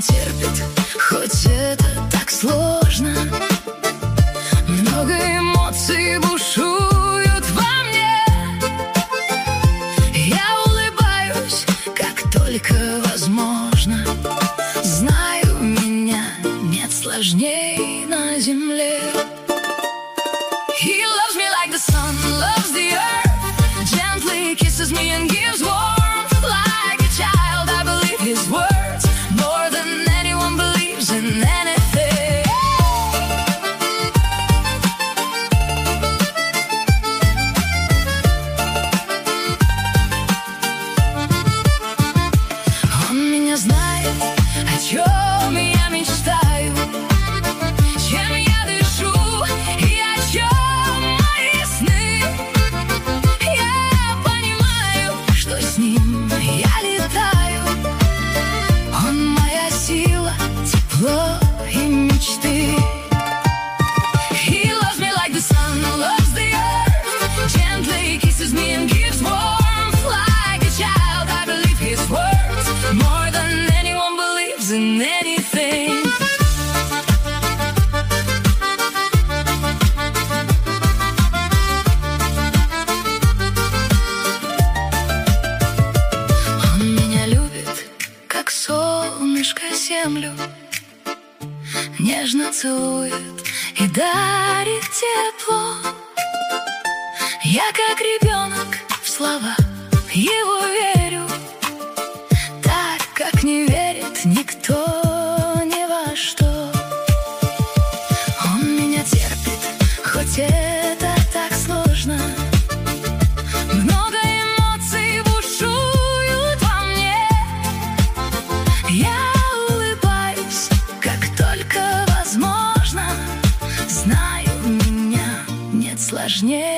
терпит, хоть это так сложно. Много эмоций бушуют во мне. Я улыбаюсь, как только возможно. Знаю, меня нет сложней на земле. He loves me like the sun loves the earth, gently kisses me and gives warmth. Like a child, I believe his words more than anyone believes in anything. Он меня знает, о чем я мечтаю, чем я дышу и о чем мои сны. Я понимаю, что с ним я летаю. Он моя сила, тепло и мечты. He loves me like the sun loves the earth, gently kisses me and gives warmth. Like a child, I believe his words more than anyone believes in anything. Он меня любит, как солнышко землю, нежно целует и дарит тепло. Я как ребенок в слова его верю, так, как не верит никто ни во что. Он меня терпит, хоть это так сложно. Много эмоций бушуют во мне. Я улыбаюсь, как только возможно. Знаю, меня нет сложнее.